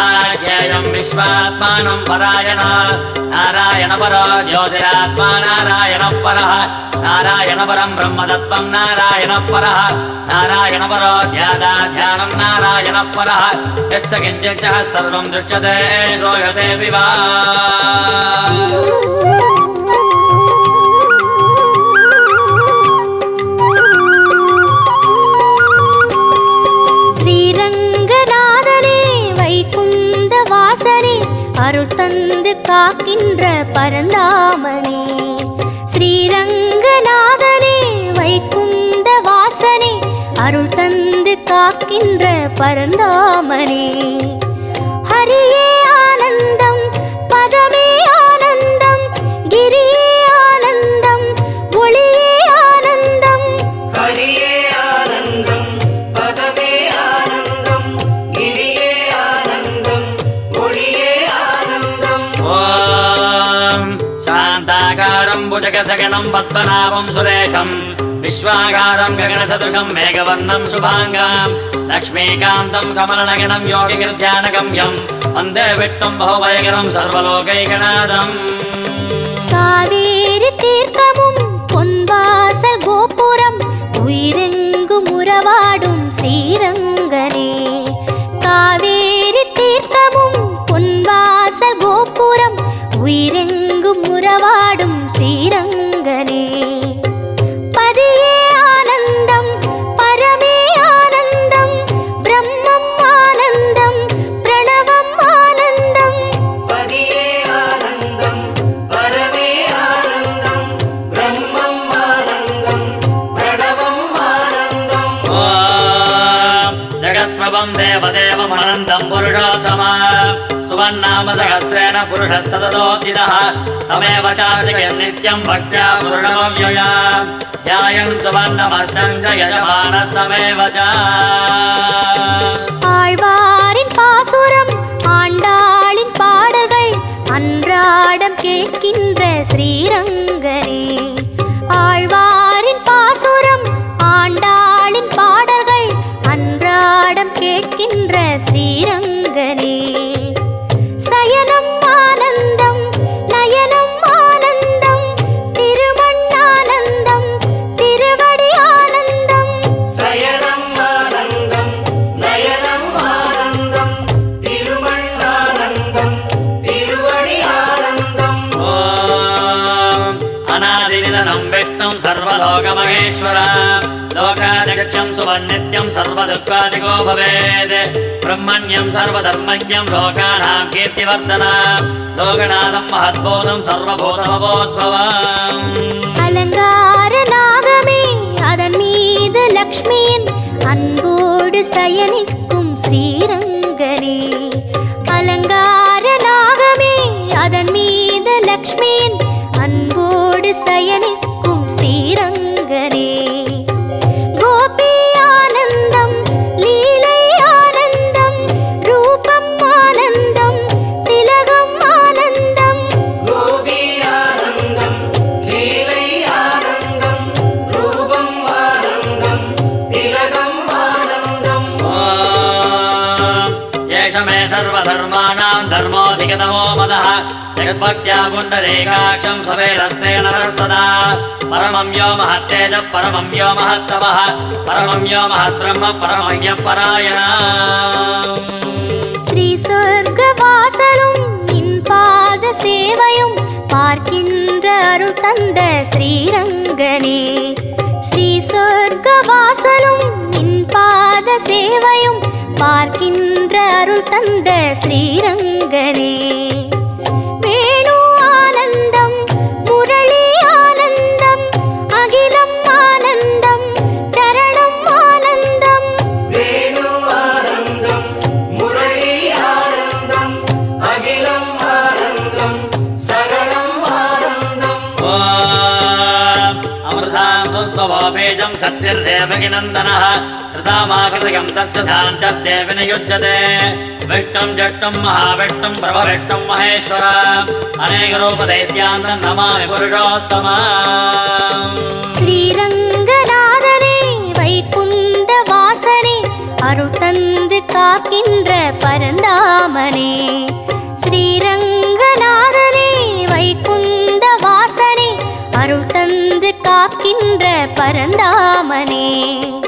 ध्येयं विश्वात्मानं परायण नारायण परो ज्योतिरात्मा नारायण परः नारायण परं ब्रह्मतत्त्वं नारायण परः नारायण परो ध्यानं नारायण परः यश्च किञ्चित् सर्वं दृश्यते श्रूयते विवा அருள் தந்து காக்கின்ற பரந்தாமனே ஸ்ரீரங்கநாதனே வைகுந்த வாசனே அருள் தந்து காக்கின்ற பரந்தாமனே ஹரியே ஆனந்தம் பதமே ஆனந்தம் கிரியே ஆனந்தம் ஒளியே ஆனந்தம் ஹரியே ஆனந்தம் பதமே ஆனந்தம் கிரியே ஆனந்தம் ஒளியே शान्ताकारं भुजगसगणं पद्मनाभं सुरेशं विश्वाकारं गगनसदृशं मेघवर्णं शुभाङ्गं लक्ष्मीकान्तं कमलनगणं योगिगिर्ध्यानगम्यं वन्दे विष्णुं बहुभयकरं सर्वलोकैकनाथम् காவேரி தீர்த்தமும் பொன்வாசல் கோபுரம் உயிரெங்கும் உறவாடும் ஸ்ரீரங்கனே காவேரி தீர்த்தமும் பொன்வாசல் கோபுரம் உயிரெங்கும் உறவாடும் ஸ்ரீரங்கனே பதியே ஆனந்தம் பரமே ஆனந்தம் பிரம்மம் ஆனந்தம் பிரணவம் ஆனந்தம் பதியே ஆனந்தம் பரமே ஆனந்தம் பிரம்மம் ஆனந்தம் பிரணவம் ஆனந்தம் जगत्प्रभं देवदेवम् अनन्तं पुरुषोत्तमः सुवन्नाम सहस्रेण पुरुषस्तततोऽधितः तमेव चार्चयन् नित्यं भक्त्या पूर्णमव्यया ध्यायन् सुवन्नमस्तं च यजमानस्तमेव च ஆழ்வாரின் பாசுரம் ஆண்டாளின் பாடல்கள் அன்றாடம் கேட்கின்ற ஸ்ரீரங்கனே ஆழ்வாரின் பாசுரம் ஆண்டாளின் பாடல்கள் அன்றாடம் கேட்கின்ற ஸ்ரீரங்கனே சயனம் ஆனந்தம் நயனம் ஆனந்தம் திருமண் ஆனந்தம் திருவடி ஆனந்தம் சயனம் ஆனந்தம் நயனம் ஆனந்தம் திருமண் ஆனந்தம் திருவடி ஆனந்தம் अनादिनिधनं विष्णुं सर्वलोकमहेश्वरा लोकादिक्षं सुवन्नित्यं सर्वदुःखादिको भवेत् ब्रह्मण्यं सर्वधर्मज्ञं लोकानां कीर्तिवर्धनं लोकनाथं महद्बोधं सर्वभूतमवोद्भवम् அலங்கார நாகமே அதன் மீது லக்ஷ்மியின் அன்போடு சயனிக்கும் ஸ்ரீரங்கனே அலங்கார நாகமே அதன் மீது லக்ஷ்மியின் அன்போடு சயனிக்கும் ஸ்ரீரங்கனே கோபி ஆனந்தம் லீலை ஆனந்தம் ரூபம் ஆனந்தம் திலகம் ஆனந்தம் கோபி ஆனந்தம் லீலை ஆனந்தம் ரூபம் ஆனந்தம் திலகம் ஆனந்தம் येष मे सर्वधर्माणां धर्मोऽधिगतमो मदः जगद्भक्त्या पुण्डरीकाक्षं सवेरस्ते नरः सदा परमं यो महत्तेजः परमं यो महत्तपः परमं यो महद्ब्रह्म परमं परायणः ஸ்ரீ சொர்க்கவாசலும் நின் பாத சேவையும் பார்க்கின்ற அருள் தந்த ஸ்ரீரங்கனே ஸ்ரீ சொர்க்கவாசலும் நின் பாத சேவையும் பார்க்கின்ற அருள் தந்த ஸ்ரீரங்கனே வேணு ஆனந்தம் முரளி ஆனந்தம் அகிலம் ஆனந்தம் சரணம் ஆனந்தம் வேணு ஆனந்தம் முரளி ஆனந்தம் அகிலம் ஆனந்தம் சரணம் ஆனந்தம் अमृतां सुत्वभोपेजं सत्यर्देवकिनन्दनः रसामाकृतिकं तस्य शान्तर्देवि नियुज्यते विष्णुं जष्टुं महाविष्णुं प्रभविष्णुं महेश्वर अनेकरूपदैत्यान्तं नमामि पुरुषोत्तमम् ஸ்ரீரங்கநாதனே வைகுந்த வாசனே அருள் தந்து காக்கின்ற பரந்தாமனே. ஸ்ரீரங்கநாதனே வைகுந்த வாசனே அருள் தந்து காக்கின்ற பரந்தாமனே.